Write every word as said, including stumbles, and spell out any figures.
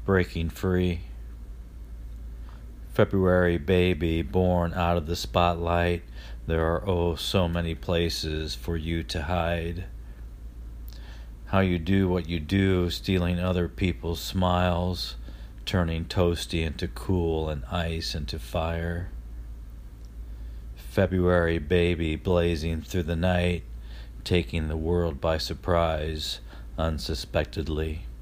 breaking free. February baby born out of the spotlight, there are oh so many places for you to hide. How you do what you do, stealing other people's smiles, turning toasty into cool and ice into fire. February baby blazing through the night, taking the world by surprise unsuspectedly.